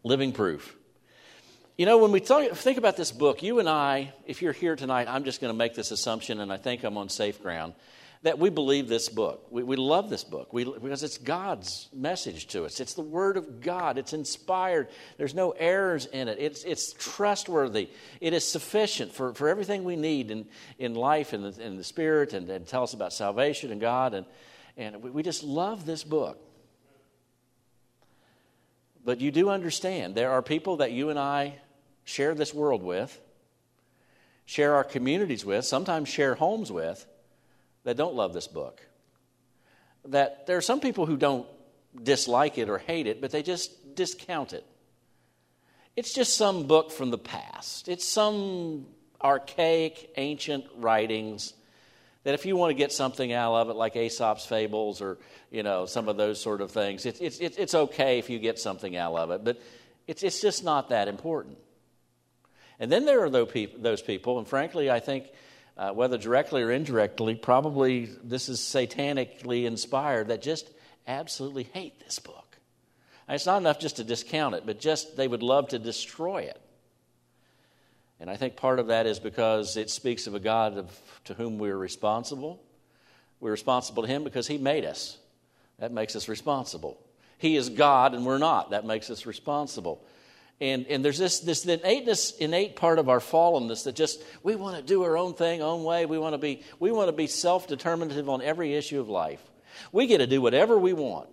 Living proof. You know, when we think about this book, you and I, if you're here tonight, I'm just going to make this assumption, and I think I'm on safe ground, that we believe this book. We love this book because it's God's message to us. It's the Word of God. It's inspired. There's no errors in it. It's trustworthy. It is sufficient for everything we need in life and in the Spirit, and tell us about salvation and God. And we just love this book. But you do understand there are people that you and I share this world with, share our communities with, sometimes share homes with, that don't love this book. That there are some people who don't dislike it or hate it, but they just discount it. It's just some book from the past. It's some archaic, ancient writings that if you want to get something out of it, like Aesop's fables or, you know, some of those sort of things, it's okay if you get something out of it, but it's just not that important. And then there are those people, and frankly, I think, whether directly or indirectly, probably this is satanically inspired, that just absolutely hate this book. And it's not enough just to discount it, but just they would love to destroy it. And I think part of that is because it speaks of a God to whom we're responsible. We're responsible to Him because He made us. That makes us responsible. He is God and we're not. That makes us responsible. And there's this innate part of our fallenness that just, we want to do our own thing, own way. We want to be self-determinative on every issue of life. We get to do whatever we want.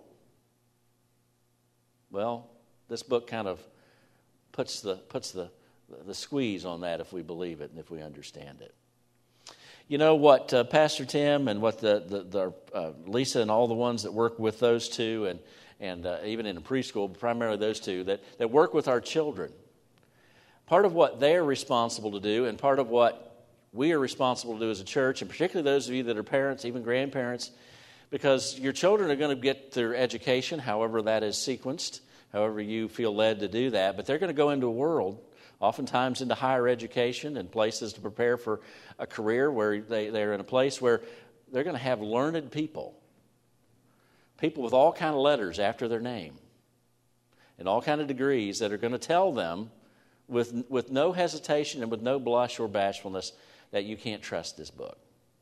Well, this book kind of puts the squeeze on that if we believe it and if we understand it. You know what Pastor Tim and what the Lisa and all the ones that work with those two and even in preschool, primarily those two, that work with our children. Part of what they're responsible to do and part of what we are responsible to do as a church, and particularly those of you that are parents, even grandparents, because your children are going to get their education, however that is sequenced, however you feel led to do that, but they're going to go into a world, oftentimes into higher education and places to prepare for a career where they're in a place where they're going to have learned people with all kind of letters after their name and all kind of degrees that are going to tell them with no hesitation and with no blush or bashfulness that you can't trust this book.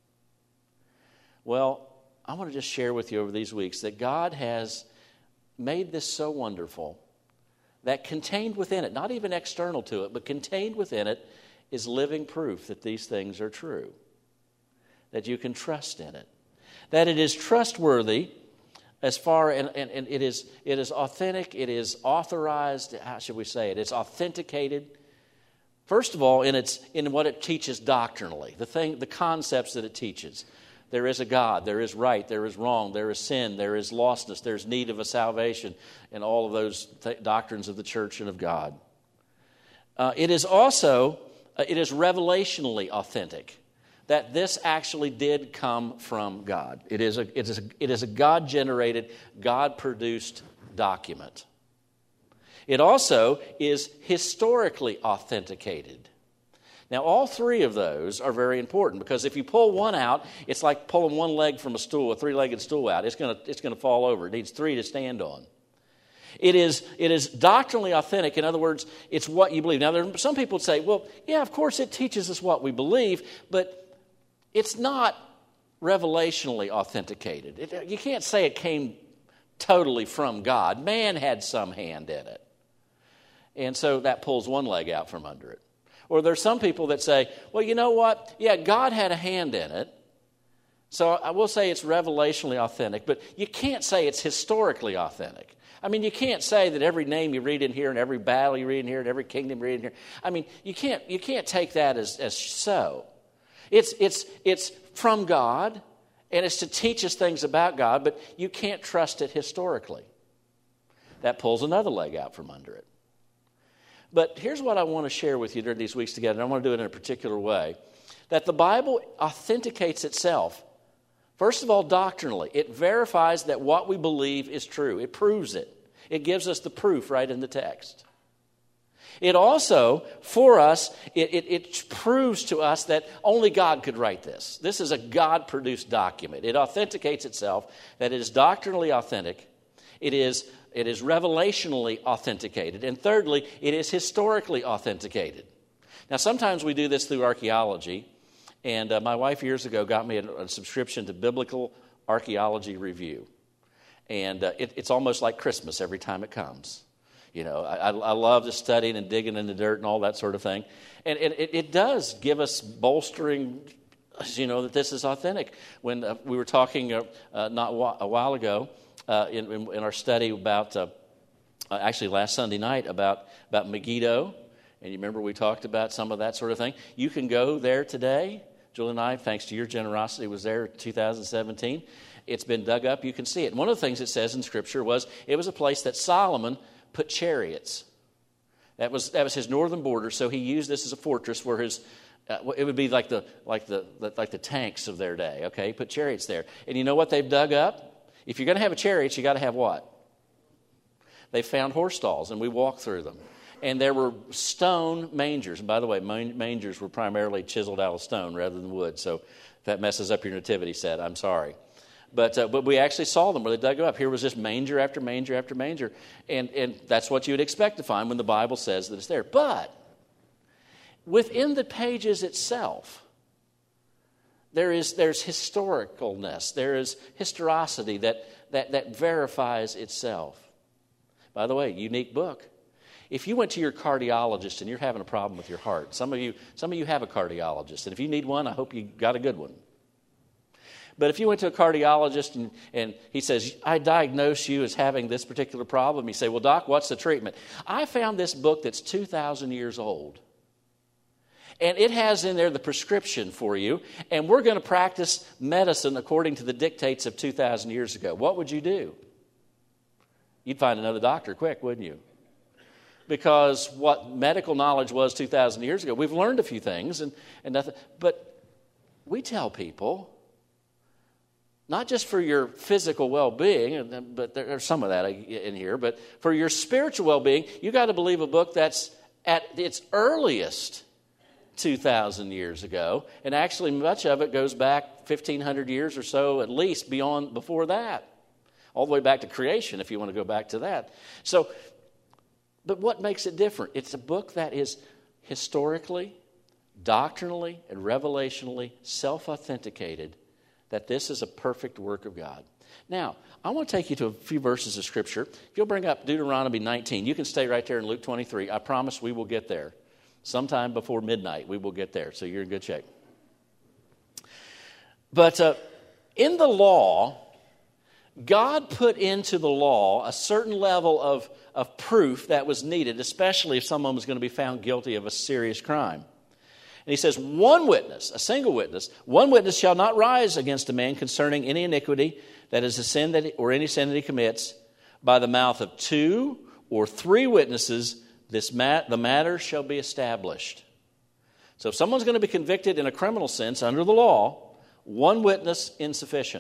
Well, I want to just share with you over these weeks that God has made this so wonderful that contained within it, not even external to it, but contained within it is living proof that these things are true, that you can trust in it, that it is trustworthy as far, and it is authentic, it is authorized, how should we say it? It's authenticated. First of all, in what it teaches doctrinally, the concepts that it teaches. There is a God, there is right, there is wrong, there is sin, there is lostness, there's need of a salvation, and all of those doctrines of the church and of God. It is revelationally authentic, that this actually did come from God. It is a God-generated, God-produced document. It also is historically authenticated. Now, all three of those are very important because if you pull one out, it's like pulling one leg from a stool, a three-legged stool out. It's going to fall over. It needs three to stand on. It is doctrinally authentic. In other words, it's what you believe. Now, there are some people say, well, yeah, of course it teaches us what we believe, but it's not revelationally authenticated. You can't say it came totally from God. Man had some hand in it. And so that pulls one leg out from under it. Or there's some people that say, well, you know what? Yeah, God had a hand in it. So I will say it's revelationally authentic, but you can't say it's historically authentic. I mean, you can't say that every name you read in here and every battle you read in here and every kingdom you read in here. I mean, you can't take that as so. It's from God, and it's to teach us things about God, but you can't trust it historically. That pulls another leg out from under it. But here's what I want to share with you during these weeks together, and I want to do it in a particular way, that the Bible authenticates itself. First of all, doctrinally, it verifies that what we believe is true. It proves it. It gives us the proof right in the text. It also, for us, it proves to us that only God could write this. This is a God-produced document. It authenticates itself, that it is doctrinally authentic. It it is revelationally authenticated. And thirdly, it is historically authenticated. Now, sometimes we do this through archaeology. And my wife years ago got me a subscription to Biblical Archaeology Review. And it's almost like Christmas every time it comes. You know, I love just studying and digging in the dirt and all that sort of thing. And it does give us bolstering, you know, that this is authentic. When we were talking a while ago in our study about, actually last Sunday night, about Megiddo. And you remember we talked about some of that sort of thing. You can go there today. Julie and I, thanks to your generosity, was there in 2017. It's been dug up. You can see it. And one of the things it says in Scripture was it was a place that Solomon put chariots. That was his northern border. So he used this as a fortress where his it would be like the tanks of their day. Okay, he put chariots there. And you know what they've dug up? If you're going to have a chariot, you got to have what? They found horse stalls, and we walked through them. And there were stone mangers. And by the way, mangers were primarily chiseled out of stone rather than wood. So if that messes up your nativity set, I'm sorry. But we actually saw them where they dug up. Here was just manger after manger after manger. And that's what you would expect to find when the Bible says that it's there. But within the pages itself, there's historicalness. There is historicity that verifies itself. By the way, unique book. If you went to your cardiologist and you're having a problem with your heart, some of you have a cardiologist, and if you need one, I hope you got a good one. But if you went to a cardiologist and he says, I diagnose you as having this particular problem, you say, well, doc, what's the treatment? I found this book that's 2,000 years old. And it has in there the prescription for you, and we're going to practice medicine according to the dictates of 2,000 years ago. What would you do? You'd find another doctor quick, wouldn't you? Because what medical knowledge was 2,000 years ago, we've learned a few things and nothing. But we tell people, not just for your physical well-being, but there's some of that in here, but for your spiritual well-being, you got to believe a book that's at its earliest 2,000 years ago, and actually much of it goes back 1,500 years or so, at least before that, all the way back to creation, if you want to go back to that. So. But what makes it different? It's a book that is historically, doctrinally, and revelationally self-authenticated that this is a perfect work of God. Now, I want to take you to a few verses of Scripture. If you'll bring up Deuteronomy 19, you can stay right there in Luke 23. I promise we will get there. Sometime before midnight, we will get there, so you're in good shape. But in the law, God put into the law a certain level of proof that was needed, especially if someone was going to be found guilty of a serious crime. And he says, one witness, a single witness, one witness shall not rise against a man concerning any iniquity that is a sin or any sin that he commits. By the mouth of 2 or 3 witnesses, the matter shall be established. So if someone's going to be convicted in a criminal sense under the law, one witness insufficient.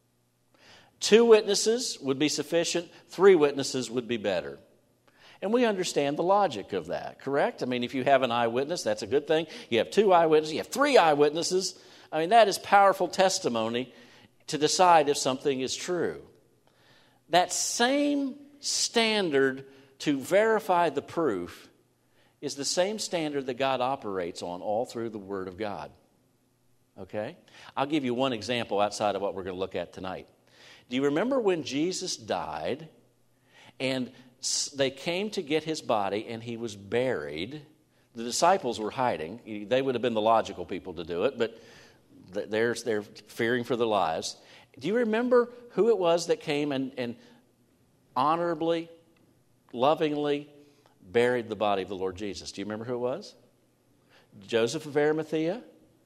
2 witnesses would be sufficient. 3 witnesses would be better. And we understand the logic of that, correct? I mean, if you have an eyewitness, that's a good thing. You have 2 eyewitnesses, you have 3 eyewitnesses. I mean, that is powerful testimony to decide if something is true. That same standard to verify the proof is the same standard that God operates on all through the Word of God. Okay? I'll give you one example outside of what we're going to look at tonight. Do you remember when Jesus died and they came to get his body and he was buried? The disciples were hiding. They would have been the logical people to do it, but they're fearing for their lives. Do you remember who it was that came and honorably, lovingly buried the body of the Lord Jesus? Do you remember who it was? Joseph of Arimathea?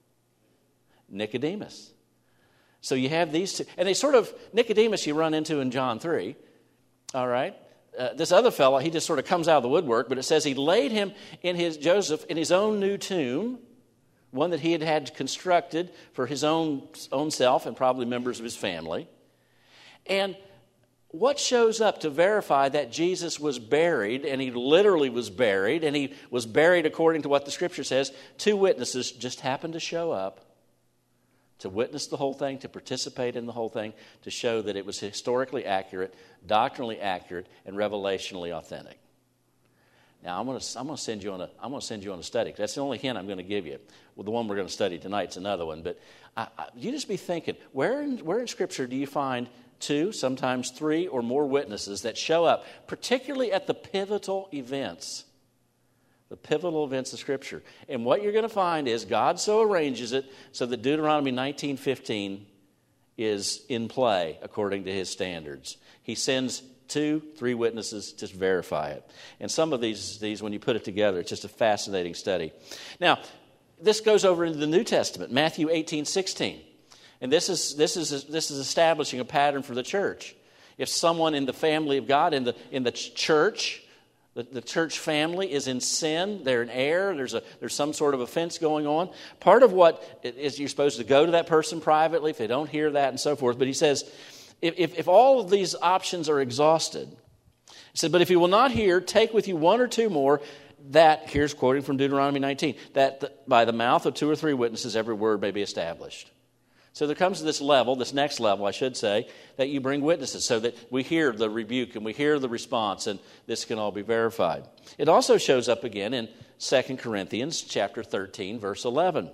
Nicodemus. So you have these 2. And they sort of, Nicodemus you run into in John 3. All right? This other fellow, he just sort of comes out of the woodwork, but it says he laid him Joseph in his own new tomb, one that he had constructed for his own self and probably members of his family. And what shows up to verify that Jesus was buried, and he literally was buried, and he was buried according to what the Scripture says? 2 witnesses just happened to show up to witness the whole thing, to participate in the whole thing, to show that it was historically accurate, doctrinally accurate, and revelationally authentic. Now, I'm going to send you on a study. That's the only hint I'm going to give you. Well, the one we're going to study tonight's another one. But you just be thinking, where in Scripture do you find 2, sometimes 3 or more witnesses that show up, particularly at the pivotal events? The pivotal events of Scripture. And what you're going to find is God so arranges it so that Deuteronomy 19:15 is in play according to His standards. He sends 2, 3 witnesses to verify it. And some of these, when you put it together, it's just a fascinating study. Now, this goes over into the New Testament, Matthew 18:16. And this is establishing a pattern for the church. If someone in the family of God, in the church, the church family is in sin, they're in error, there's some sort of offense going on. Part of what is you're supposed to go to that person privately if they don't hear that and so forth. But he says, if all of these options are exhausted, he said, but if you will not hear, take with you 1 or 2 more, that, here's quoting from Deuteronomy 19, that by the mouth of 2 or 3 witnesses every word may be established. So there comes to this level, this next level, I should say, that you bring witnesses so that we hear the rebuke and we hear the response, and this can all be verified. It also shows up again in 2 Corinthians chapter 13, verse 1,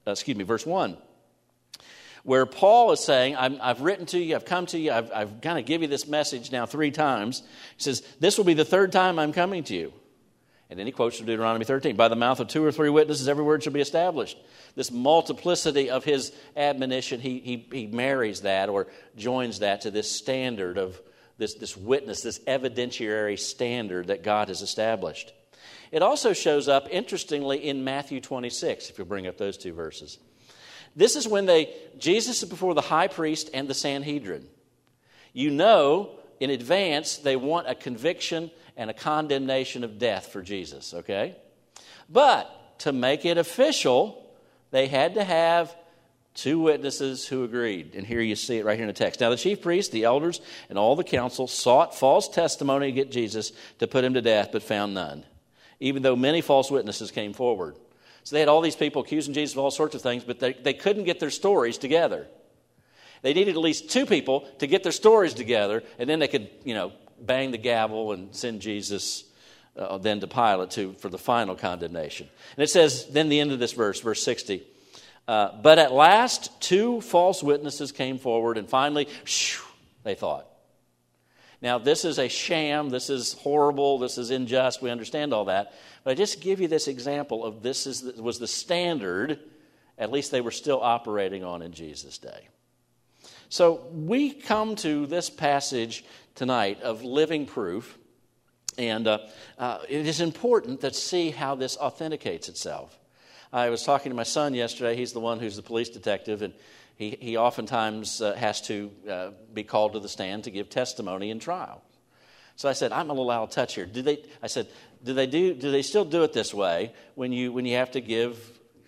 where Paul is saying, I've written to you, I've come to you, I've kind of give you this message now 3 times. He says, this will be the 3rd time I'm coming to you. And then he quotes from Deuteronomy 13, by the mouth of 2 or 3 witnesses, every word shall be established. This multiplicity of his admonition, he marries that or joins that to this standard of this witness, this evidentiary standard that God has established. It also shows up, interestingly, in Matthew 26, if you'll bring up those 2 verses. This is when Jesus is before the high priest and the Sanhedrin. You know, in advance, they want a conviction and a condemnation of death for Jesus, okay? But to make it official, they had to have 2 witnesses who agreed. And here you see it right here in the text. Now the chief priests, the elders, and all the council sought false testimony against Jesus to put him to death, but found none, even though many false witnesses came forward. So they had all these people accusing Jesus of all sorts of things, but they couldn't get their stories together. They needed at least 2 people to get their stories together, and then they could, bang the gavel and send Jesus then to Pilate for the final condemnation. And it says, then the end of this verse 60, but at last 2 false witnesses came forward, and finally, they thought. Now, this is a sham, this is horrible, this is unjust, we understand all that. But I just give you this example of was the standard, at least they were still operating on in Jesus' day. So we come to this passage tonight of living proof, and it is important to see how this authenticates itself. I was talking to my son yesterday. He's the one who's the police detective, and he oftentimes has to be called to the stand to give testimony in trial. So I said, I'm a little out of touch here. Do they still do it this way when you have to give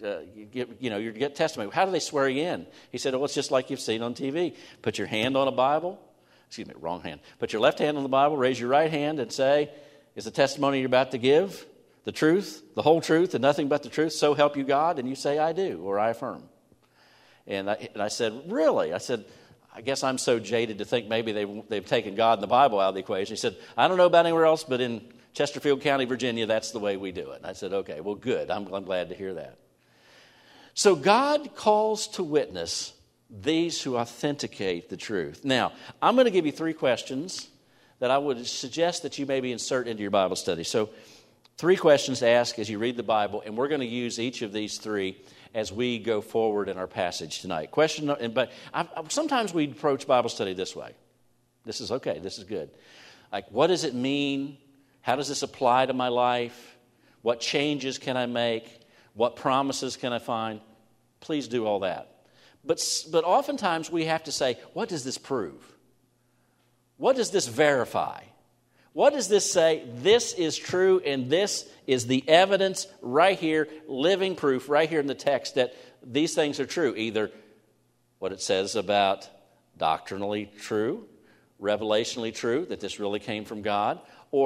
you get testimony? How do they swear you in? He said, it's just like you've seen on TV. Put your hand on a Bible. Wrong hand. Put your left hand on the Bible, raise your right hand, and say, is the testimony you're about to give the truth, the whole truth, and nothing but the truth, so help you God? And you say, I do, or I affirm. And I said, really? I said, I guess I'm so jaded to think maybe they've taken God and the Bible out of the equation. He said, I don't know about anywhere else, but in Chesterfield County, Virginia, that's the way we do it. And I said, okay, well, good. I'm glad to hear that. So God calls to witness these who authenticate the truth. Now, I'm going to give you 3 questions that I would suggest that you maybe insert into your Bible study. So 3 questions to ask as you read the Bible, and we're going to use each of these 3 as we go forward in our passage tonight. Sometimes we approach Bible study this way. This is okay. This is good. Like, what does it mean? How does this apply to my life? What changes can I make? What promises can I find? Please do all that. But oftentimes we have to say, what does this prove? What does this verify? What does this say? This is true, and this is the evidence right here, living proof right here in the text that these things are true. Either what it says about doctrinally true, revelationally true, that this really came from God, or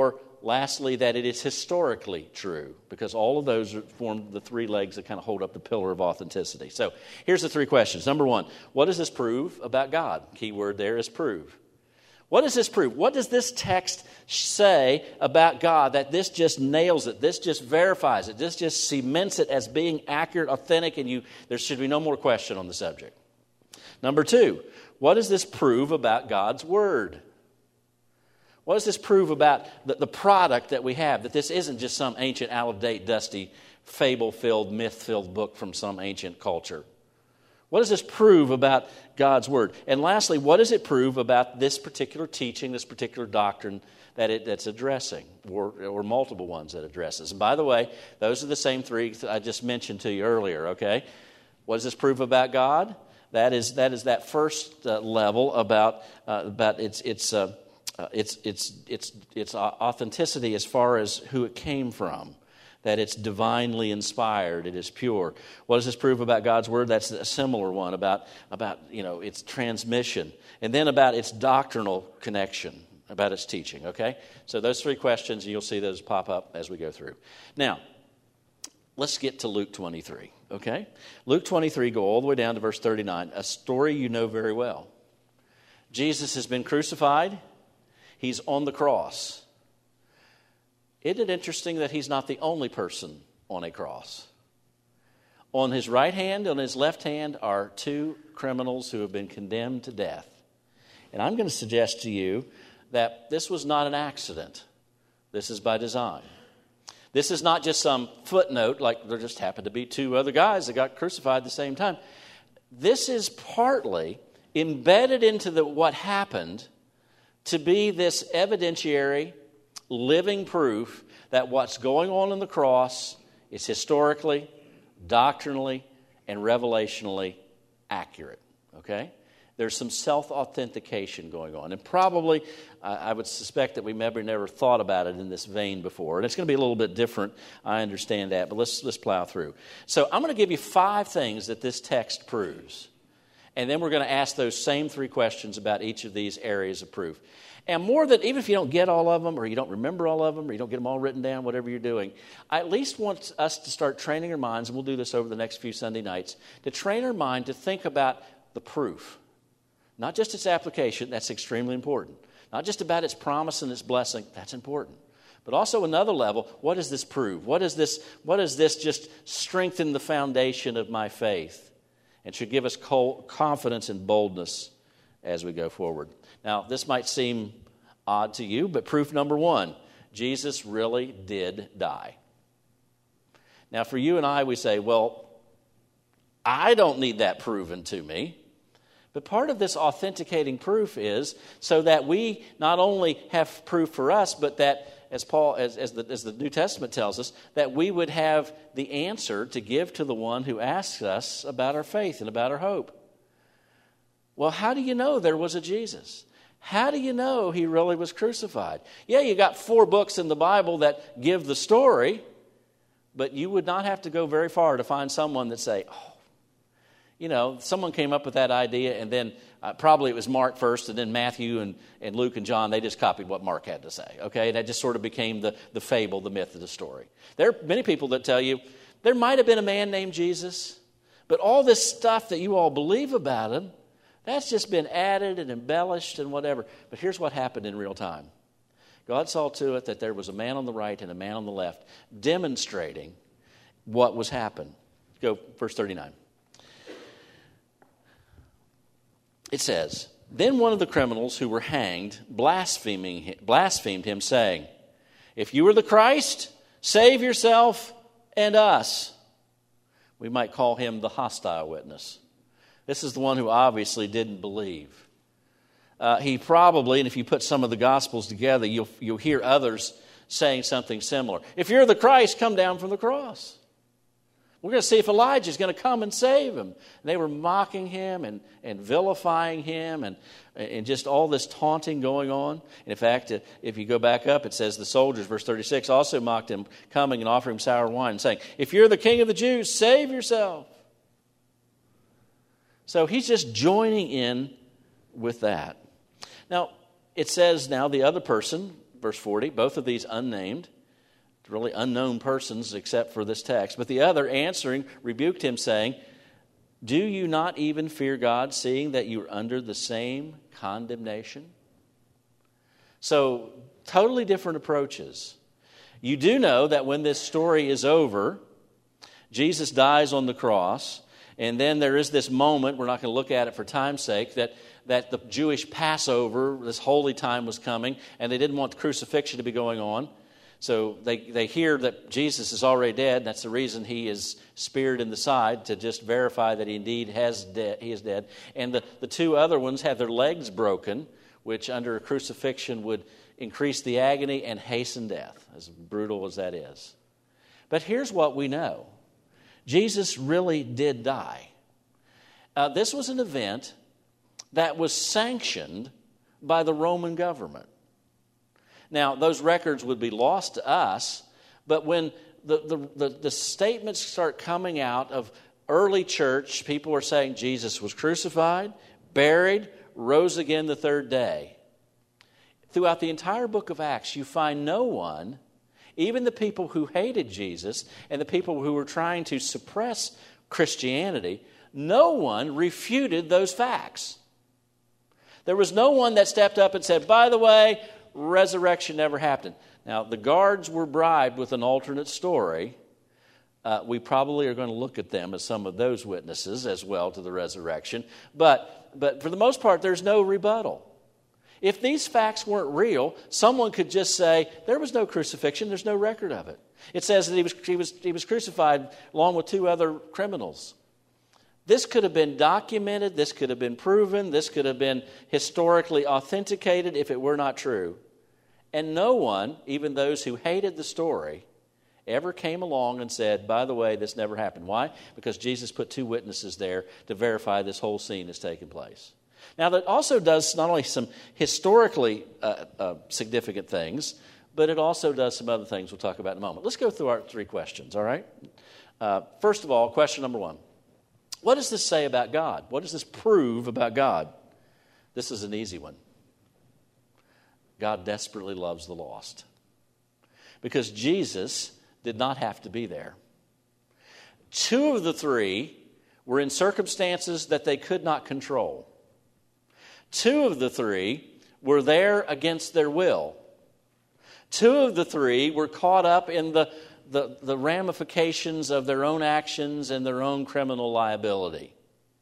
lastly, that it is historically true, because all of those form the three legs that kind of hold up the pillar of authenticity. So here's the three questions. Number one, what does this prove about God? Key word there is prove. What does this prove? What does this text say about God that this just nails it, this just verifies it, this just cements it as being accurate, authentic, and there should be no more question on the subject? Number two, what does this prove about God's Word? What does this prove about the product that we have, that this isn't just some ancient, out-of-date, dusty, fable-filled, myth-filled book from some ancient culture? What does this prove about God's Word? And lastly, what does it prove about this particular teaching, this particular doctrine that's addressing, or multiple ones that addresses? And by the way, those are the same three that I just mentioned to you earlier, okay? What does this prove about God? That is that first level about its authenticity as far as who it came from, that it's divinely inspired, it is pure. What does this prove about God's Word? That's a similar one about its transmission, and then about its doctrinal connection, about its teaching. Okay, so those three questions, and you'll see those pop up as we go through. Now, let's get to Luke 23. Okay, Luke 23, go all the way down to verse 39. A story you know very well. Jesus has been crucified. He's on the cross. Isn't it interesting that he's not the only person on a cross? On his right hand, on his left hand, are two criminals who have been condemned to death. And I'm going to suggest to you that this was not an accident. This is by design. This is not just some footnote, like there just happened to be two other guys that got crucified at the same time. This is partly embedded into what happened to be this evidentiary, living proof that what's going on the cross is historically, doctrinally, and revelationally accurate. Okay? There's some self-authentication going on. And probably, I would suspect that we maybe never thought about it in this vein before. And it's going to be a little bit different, I understand that, but let's plow through. So I'm going to give you 5 things that this text proves. And then we're going to ask those same 3 questions about each of these areas of proof. And more than, even if you don't get all of them, or you don't remember all of them, or you don't get them all written down, whatever you're doing, I at least want us to start training our minds, and we'll do this over the next few Sunday nights, to train our mind to think about the proof. Not just its application, that's extremely important. Not just about its promise and its blessing, that's important. But also another level, what does this prove? What does this just strengthen the foundation of my faith? And should give us confidence and boldness as we go forward. Now, this might seem odd to you, but proof number 1, Jesus really did die. Now, for you and I, we say, well, I don't need that proven to me. But part of this authenticating proof is so that we not only have proof for us, but that, as the New Testament tells us, that we would have the answer to give to the one who asks us about our faith and about our hope. Well, how do you know there was a Jesus? How do you know he really was crucified? Yeah, you got 4 books in the Bible that give the story, but you would not have to go very far to find someone that say, someone came up with that idea, and then probably it was Mark first, and then Matthew and Luke and John, they just copied what Mark had to say, okay? And that just sort of became the fable, the myth of the story. There are many people that tell you, there might have been a man named Jesus, but all this stuff that you all believe about him, that's just been added and embellished and whatever. But here's what happened in real time. God saw to it that there was a man on the right and a man on the left demonstrating what was happening. Go, verse 39. It says, then one of the criminals who were hanged blasphemed him, saying, if you are the Christ, save yourself and us. We might call him the hostile witness. This is the one who obviously didn't believe. He probably, and if you put some of the Gospels together, you'll hear others saying something similar. If you're the Christ, come down from the cross. We're going to see if Elijah's going to come and save him. And they were mocking him and vilifying him and just all this taunting going on. And in fact, if you go back up, it says the soldiers, verse 36, also mocked him, coming and offering him sour wine, saying, if you're the king of the Jews, save yourself. So he's just joining in with that. Now, it says now the other person, verse 40, both of these unnamed, really unknown persons except for this text. But the other, answering, rebuked him, saying, do you not even fear God, seeing that you are under the same condemnation? So, totally different approaches. You do know that when this story is over, Jesus dies on the cross, and then there is this moment, we're not going to look at it for time's sake, that the Jewish Passover, this holy time was coming, and they didn't want the crucifixion to be going on. So they hear that Jesus is already dead. That's the reason he is speared in the side, to just verify that he indeed he is dead. And the two other ones have their legs broken, which under a crucifixion would increase the agony and hasten death, as brutal as that is. But here's what we know. Jesus really did die. This was an event that was sanctioned by the Roman government. Now, those records would be lost to us, but when the statements start coming out of early church, people are saying Jesus was crucified, buried, rose again the third day. Throughout the entire book of Acts, you find no one, even the people who hated Jesus and the people who were trying to suppress Christianity, no one refuted those facts. There was no one that stepped up and said, by the way, resurrection never happened. Now, the guards were bribed with an alternate story. We probably are going to look at them as some of those witnesses as well to the resurrection. But for the most part, there's no rebuttal. If these facts weren't real, someone could just say, there was no crucifixion, there's no record of it. It says that he was crucified along with two other criminals. This could have been documented, this could have been proven, this could have been historically authenticated if it were not true. And no one, even those who hated the story, ever came along and said, by the way, this never happened. Why? Because Jesus put two witnesses there to verify this whole scene has taken place. Now, that also does not only some historically significant things, but it also does some other things we'll talk about in a moment. Let's go through our three questions, all right? First of all, question number one. What does this say about God? What does this prove about God? This is an easy one. God desperately loves the lost. Because Jesus did not have to be there. Two of the three were in circumstances that they could not control. Two of the three were there against their will. Two of the three were caught up in the ramifications of their own actions and their own criminal liability.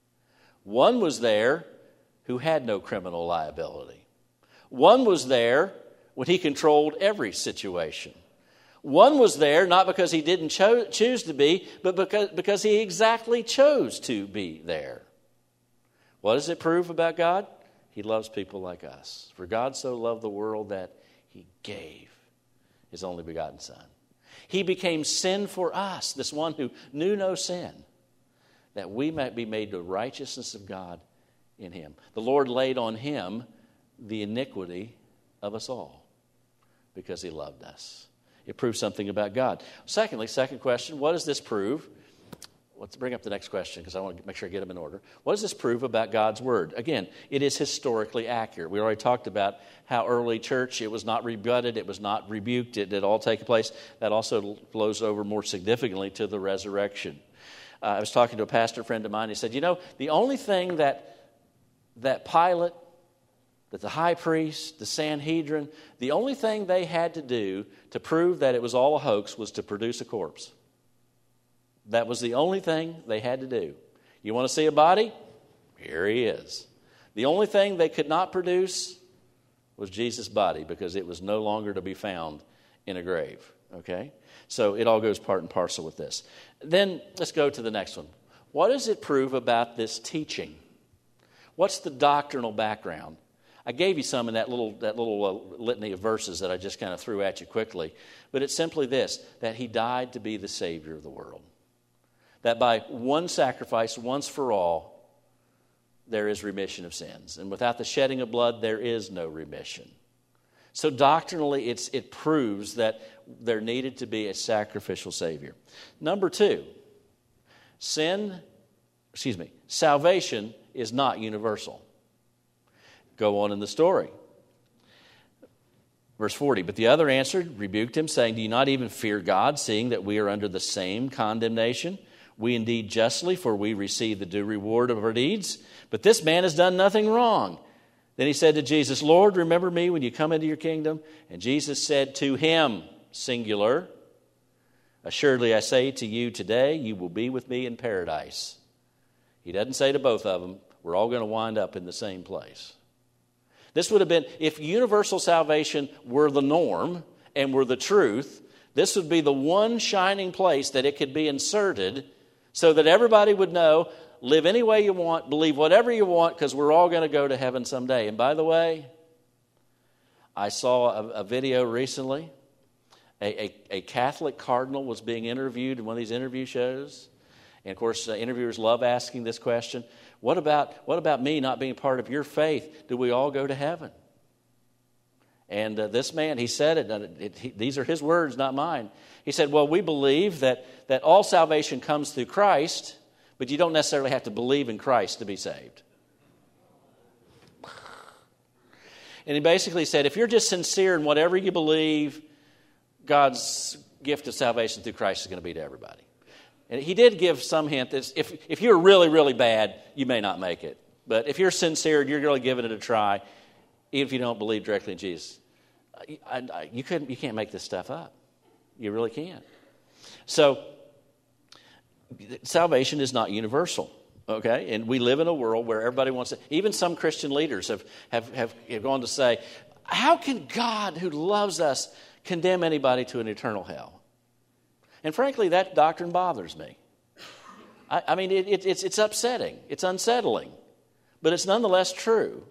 One was there who had no criminal liability. One was there when he controlled every situation. One was there not because he didn't choose to be, but because he exactly chose to be there. What does it prove about God? He loves people like us. For God so loved the world that he gave his only begotten Son. He became sin for us, this one who knew no sin, that we might be made the righteousness of God in him. The Lord laid on him the iniquity of us all because he loved us. It proves something about God. Secondly, second question, what does this prove? Let's bring up the next question because I want to make sure I get them in order. What does this prove about God's Word? Again, it is historically accurate. We already talked about how early church, it was not rebutted, it was not rebuked, it did all take place. That also flows over more significantly to the resurrection. I was talking to a pastor friend of mine. He said, the only thing that Pilate, that the high priest, the Sanhedrin, the only thing they had to do to prove that it was all a hoax was to produce a corpse. That was the only thing they had to do. You want to see a body? Here he is. The only thing they could not produce was Jesus' body because it was no longer to be found in a grave. Okay? So it all goes part and parcel with this. Then let's go to the next one. What does it prove about this teaching? What's the doctrinal background? I gave you some in that little litany of verses that I just kind of threw at you quickly. But it's simply this, that he died to be the Savior of the world. That by one sacrifice, once for all, there is remission of sins. And without the shedding of blood, there is no remission. So doctrinally, it proves that there needed to be a sacrificial Savior. Number two, salvation is not universal. Go on in the story. Verse 40, but the other answered, rebuked him, saying, do you not even fear God, seeing that we are under the same condemnation? We indeed justly, for we receive the due reward of our deeds. But this man has done nothing wrong. Then he said to Jesus, Lord, remember me when you come into your kingdom. And Jesus said to him, singular, assuredly I say to you today, you will be with me in paradise. He doesn't say to both of them, we're all going to wind up in the same place. This would have been, if universal salvation were the norm and were the truth, this would be the one shining place that it could be inserted so that everybody would know, live any way you want, believe whatever you want, because we're all going to go to heaven someday. And by the way, I saw a video recently. A Catholic cardinal was being interviewed in one of these interview shows. And of course, interviewers love asking this question. What about me not being part of your faith? Do we all go to heaven? And this man, he said it, these are his words, not mine. He said, well, we believe that all salvation comes through Christ, but you don't necessarily have to believe in Christ to be saved. And he basically said, if you're just sincere in whatever you believe, God's gift of salvation through Christ is going to be to everybody. And he did give some hint that if you're really, really bad, you may not make it. But if you're sincere and you're really giving it a try, even if you don't believe directly in Jesus, you can't make this stuff up. You really can't. So salvation is not universal, okay? And we live in a world where everybody wants to. Even some Christian leaders have gone to say, how can God, who loves us, condemn anybody to an eternal hell? And frankly, that doctrine bothers me. I mean, it's upsetting. It's unsettling. But it's nonetheless true.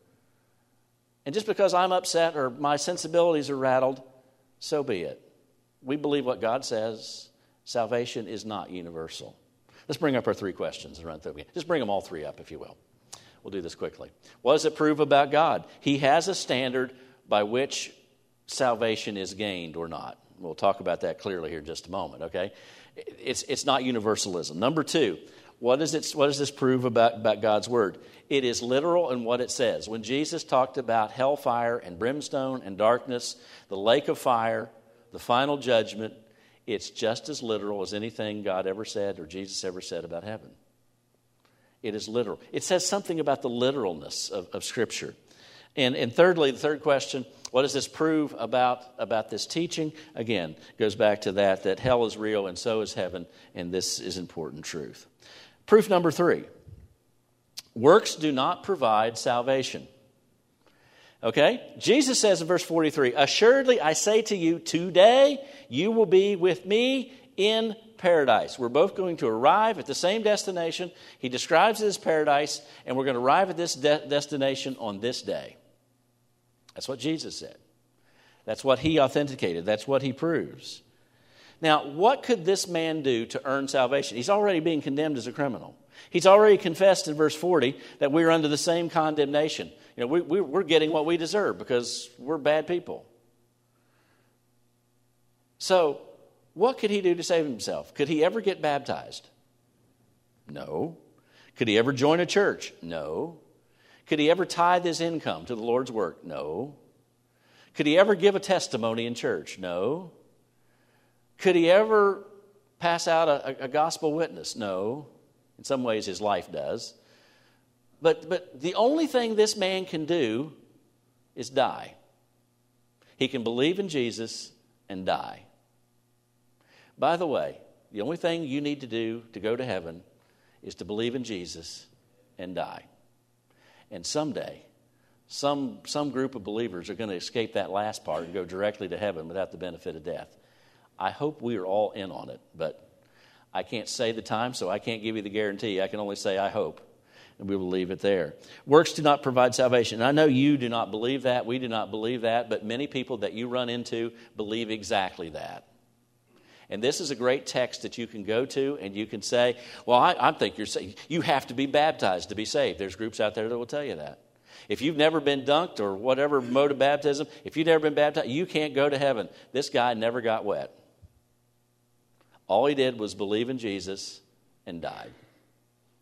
And just because I'm upset or my sensibilities are rattled, so be it. We believe what God says. Salvation is not universal. Let's bring up our three questions and run through them. Just bring them all three up, if you will. We'll do this quickly. What does it prove about God? He has a standard by which salvation is gained or not. We'll talk about that clearly here in just a moment, okay? It's not universalism. Number two, what does this prove about God's word? It is literal in what it says. When Jesus talked about hellfire and brimstone and darkness, the lake of fire, the final judgment, it's just as literal as anything God ever said or Jesus ever said about heaven. It is literal. It says something about the literalness of Scripture. And thirdly, the third question, what does this prove about this teaching? Again, goes back to that hell is real and so is heaven, and this is important truth. Proof number three, works do not provide salvation. Okay? Jesus says in verse 43, assuredly I say to you, today you will be with me in paradise. We're both going to arrive at the same destination. He describes it as paradise, and we're going to arrive at this destination on this day. That's what Jesus said. That's what he authenticated. That's what he proves. Now, what could this man do to earn salvation? He's already being condemned as a criminal. He's already confessed in verse 40 that we're under the same condemnation. You know, we're getting what we deserve because we're bad people. So, what could he do to save himself? Could he ever get baptized? No. Could he ever join a church? No. Could he ever tithe his income to the Lord's work? No. Could he ever give a testimony in church? No. Could he ever pass out a gospel witness? No. In some ways his life does. But the only thing this man can do is die. He can believe in Jesus and die. By the way, the only thing you need to do to go to heaven is to believe in Jesus and die. And someday, some group of believers are going to escape that last part and go directly to heaven without the benefit of death. I hope we are all in on it, but I can't say the time, so I can't give you the guarantee. I can only say I hope, and we will leave it there. Works do not provide salvation. And I know you do not believe that. We do not believe that, but many people that you run into believe exactly that. And this is a great text that you can go to and you can say, well, I think you're saying you have to be baptized to be saved. There's groups out there that will tell you that. If you've never been dunked or whatever mode of baptism, if you've never been baptized, you can't go to heaven. This guy never got wet. All he did was believe in Jesus and died.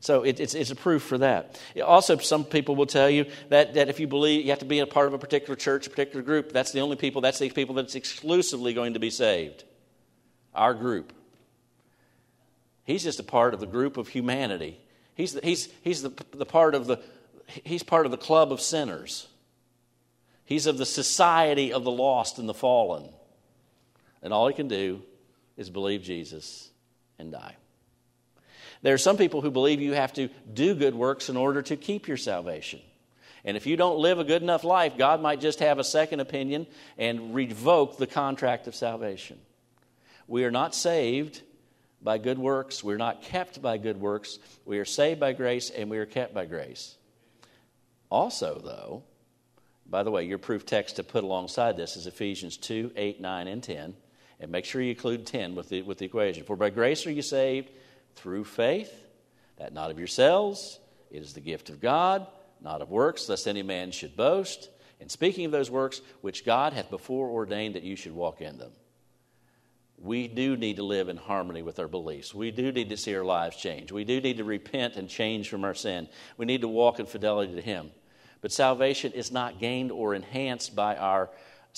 So it's a proof for that. Also, some people will tell you that if you believe you have to be a part of a particular church, a particular group, that's the people that's exclusively going to be saved. Our group. He's just a part of the group of humanity. He's part of the club of sinners. He's of the society of the lost and the fallen. And all he can do is believe Jesus and die. There are some people who believe you have to do good works in order to keep your salvation. And if you don't live a good enough life, God might just have a second opinion and revoke the contract of salvation. We are not saved by good works. We're not kept by good works. We are saved by grace and we are kept by grace. Also, though, by the way, your proof text to put alongside this is Ephesians 2, 8, 9, and 10. And make sure you include 10 with the equation. For by grace are you saved through faith, that not of yourselves. It is the gift of God, not of works, lest any man should boast. And speaking of those works, which God hath before ordained that you should walk in them. We do need to live in harmony with our beliefs. We do need to see our lives change. We do need to repent and change from our sin. We need to walk in fidelity to Him. But salvation is not gained or enhanced by our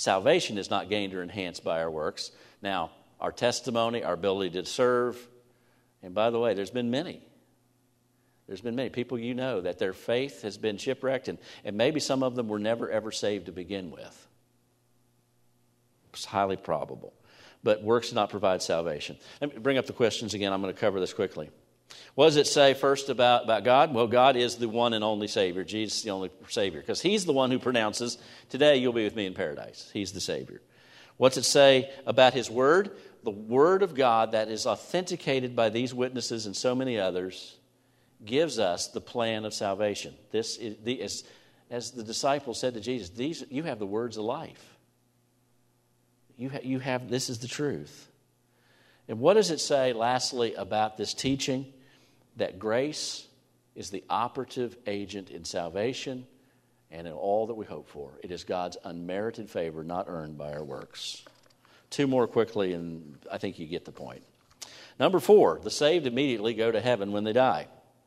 works. Now, our testimony, our ability to serve, and by the way, there's been many people you know that their faith has been shipwrecked, and maybe some of them were never ever saved to begin with. It's highly probable. But works do not provide salvation. Let me bring up the questions again. I'm going to cover this quickly. What does it say first about God? Well, God is the one and only Savior. Jesus is the only Savior. Because He's the one who pronounces, today you'll be with me in paradise. He's the Savior. What's it say about His Word? The Word of God that is authenticated by these witnesses and so many others gives us the plan of salvation. This is, as the disciples said to Jesus, you have the words of life. You have this is the truth. And what does it say, lastly, about this teaching? That grace is the operative agent in salvation and in all that we hope for. It is God's unmerited favor, not earned by our works. Two more quickly, and I think you get the point. Number 4, the saved immediately go to heaven when they die.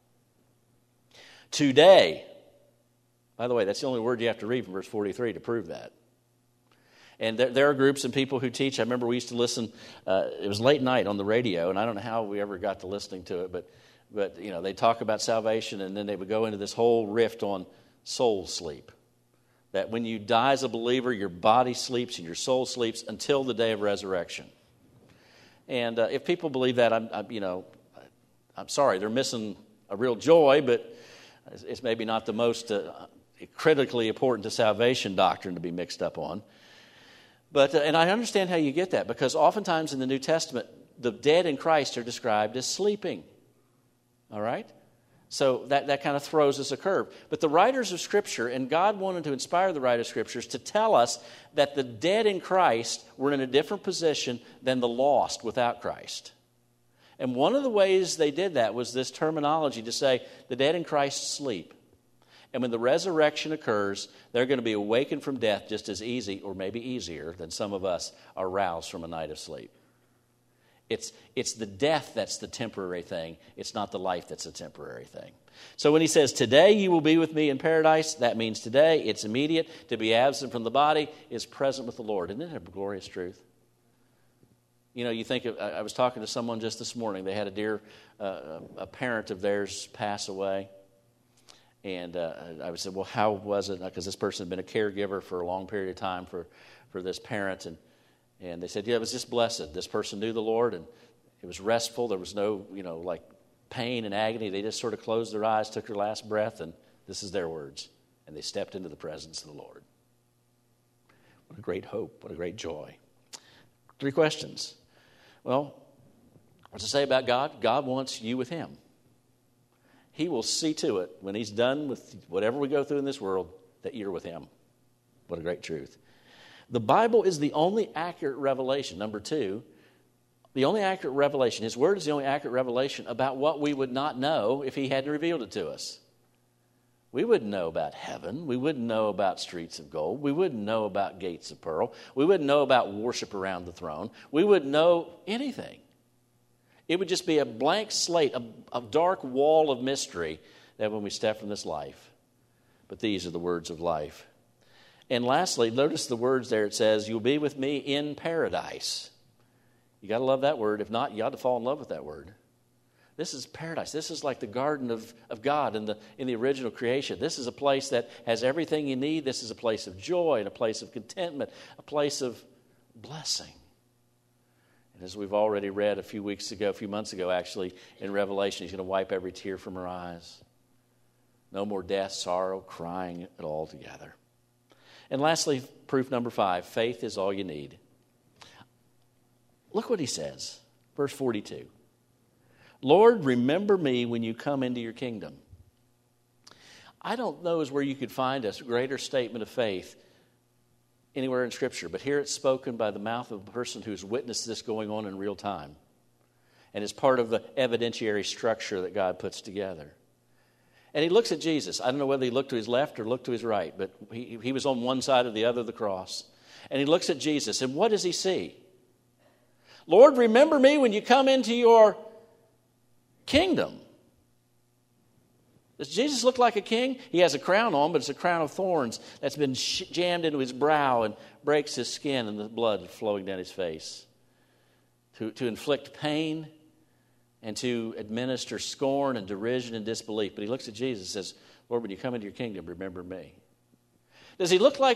Today, by the way, that's the only word you have to read from verse 43 to prove that. And there are groups and people who teach. I remember we used to listen. It was late night on the radio, and I don't know how we ever got to listening to it, but you know, they talk about salvation, and then they would go into this whole riff on soul sleep. That when you die as a believer, your body sleeps and your soul sleeps until the day of resurrection. And if people believe that, I'm sorry, they're missing a real joy, but it's maybe not the most critically important to salvation doctrine to be mixed up on. But and I understand how you get that, because oftentimes in the New Testament, the dead in Christ are described as sleeping. All right? So that kind of throws us a curve. But the writers of Scripture, and God wanted to inspire the writers of Scriptures to tell us that the dead in Christ were in a different position than the lost without Christ. And one of the ways they did that was this terminology to say the dead in Christ sleep. And when the resurrection occurs, they're going to be awakened from death just as easy, or maybe easier, than some of us are roused from a night of sleep. It's the death that's the temporary thing. It's not the life that's a temporary thing. So when he says, today you will be with me in paradise, that means today, it's immediate. To be absent from the body is present with the Lord. Isn't that a glorious truth? You know, you think I was talking to someone just this morning. They had a parent of theirs pass away. And I said, well, how was it? Because this person had been a caregiver for a long period of time for this parent. And they said, yeah, it was just blessed. This person knew the Lord, and it was restful. There was no, like pain and agony. They just sort of closed their eyes, took their last breath, and this is their words. And they stepped into the presence of the Lord. What a great hope. What a great joy. 3 questions. Well, what's it say about God? God wants you with Him. He will see to it, when He's done with whatever we go through in this world, that you're with Him. What a great truth. The Bible is the only accurate revelation. Number 2, the only accurate revelation. His Word is the only accurate revelation about what we would not know if He hadn't revealed it to us. We wouldn't know about heaven. We wouldn't know about streets of gold. We wouldn't know about gates of pearl. We wouldn't know about worship around the throne. We wouldn't know anything It would just be a blank slate, a dark wall of mystery that when we step from this life. But these are the words of life. And lastly, notice the words there. It says, you'll be with me in paradise. You got to love that word. If not, you ought to fall in love with that word. This is paradise. This is like the garden of God in the original creation. This is a place that has everything you need. This is a place of joy and a place of contentment, a place of blessing. And as we've already read a few months ago actually, in Revelation, he's going to wipe every tear from our eyes. No more death, sorrow, crying it all together. And lastly, proof number 5, faith is all you need. Look what he says, verse 42. Lord, remember me when you come into your kingdom. I don't know where you could find a greater statement of faith anywhere in Scripture, but here it's spoken by the mouth of a person who's witnessed this going on in real time and is part of the evidentiary structure that God puts together. And he looks at Jesus. I don't know whether he looked to his left or looked to his right, but he was on one side or the other of the cross. And he looks at Jesus, and what does he see? Lord, remember me when you come into your kingdom. Does Jesus look like a king? He has a crown on, but it's a crown of thorns that's been jammed into his brow and breaks his skin and the blood flowing down his face. To inflict pain and to administer scorn and derision and disbelief. But he looks at Jesus and says, Lord, when you come into your kingdom, remember me. Does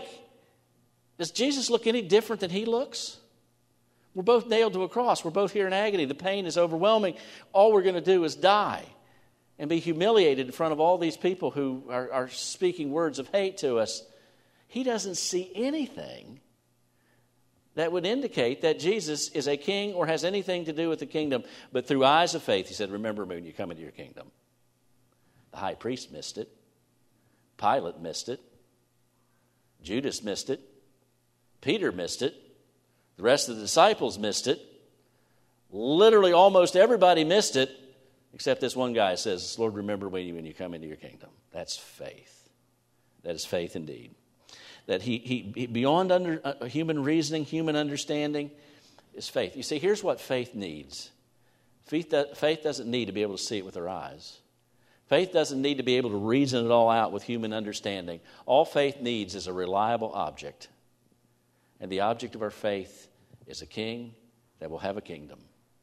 Jesus look any different than he looks? We're both nailed to a cross. We're both here in agony. The pain is overwhelming. All we're going to do is die and be humiliated in front of all these people who are speaking words of hate to us. He doesn't see anything that would indicate that Jesus is a king or has anything to do with the kingdom. But through eyes of faith, he said, remember me when you come into your kingdom. The high priest missed it. Pilate missed it. Judas missed it. Peter missed it. The rest of the disciples missed it. Literally almost everybody missed it, except this one guy says, Lord, remember me when you come into your kingdom. That's faith. That is faith indeed. That he beyond human reasoning, human understanding, is faith. You see, here's what faith needs. Faith doesn't need to be able to see it with our eyes. Faith doesn't need to be able to reason it all out with human understanding. All faith needs is a reliable object. And the object of our faith is a king that will have a kingdom.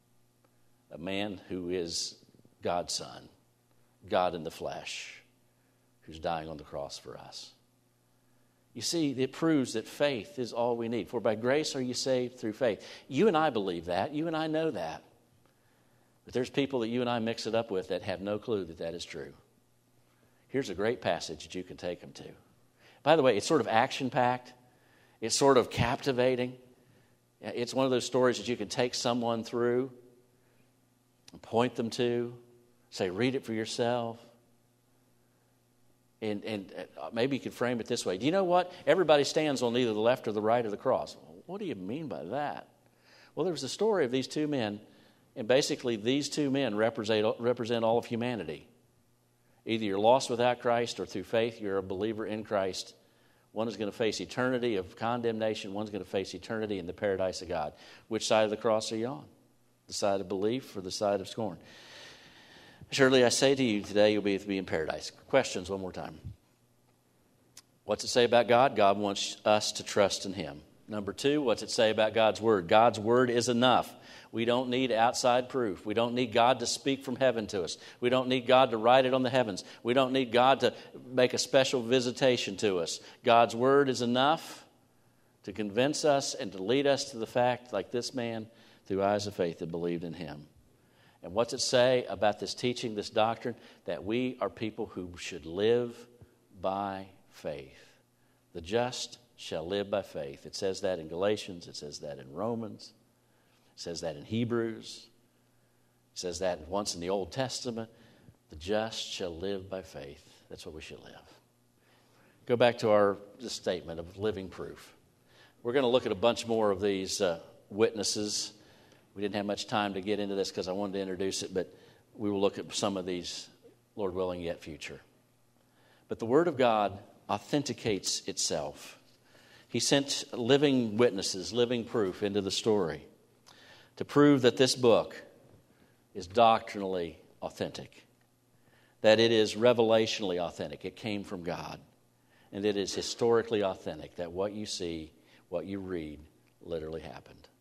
A man who is God's son, God in the flesh, who's dying on the cross for us. You see, it proves that faith is all we need. For by grace are you saved through faith. You and I believe that. You and I know that. But there's people that you and I mix it up with that have no clue that that is true. Here's a great passage that you can take them to. By the way, it's sort of action-packed. It's sort of captivating. It's one of those stories that you can take someone through and point them to, say, read it for yourself. And maybe you could frame it this way. Do you know what? Everybody stands on either the left or the right of the cross. What do you mean by that? Well, there's a story of these two men, and basically these two men represent all of humanity. Either you're lost without Christ, or through faith you're a believer in Christ. One is going to face eternity of condemnation. One's going to face eternity in the paradise of God. Which side of the cross are you on? The side of belief or the side of scorn? Surely I say to you, today you'll be in paradise. Questions one more time. What's it say about God? God wants us to trust in Him. Number 2, what's it say about God's Word? God's Word is enough. We don't need outside proof. We don't need God to speak from heaven to us. We don't need God to write it on the heavens. We don't need God to make a special visitation to us. God's Word is enough to convince us and to lead us to the fact, like this man, through eyes of faith that believed in Him. And what's it say about this teaching, this doctrine? That we are people who should live by faith. The just shall live by faith. It says that in Galatians. It says that in Romans. It says that in Hebrews. It says that once in the Old Testament. The just shall live by faith. That's what we should live. Go back to our statement of living proof. We're going to look at a bunch more of these witnesses. We didn't have much time to get into this because I wanted to introduce it, but we will look at some of these, Lord willing, yet future. But the Word of God authenticates itself. He sent living witnesses, living proof into the story to prove that this book, is doctrinally authentic, that it is revelationally authentic. It came from God. And it is historically authentic, that what you see, what you read, literally happened.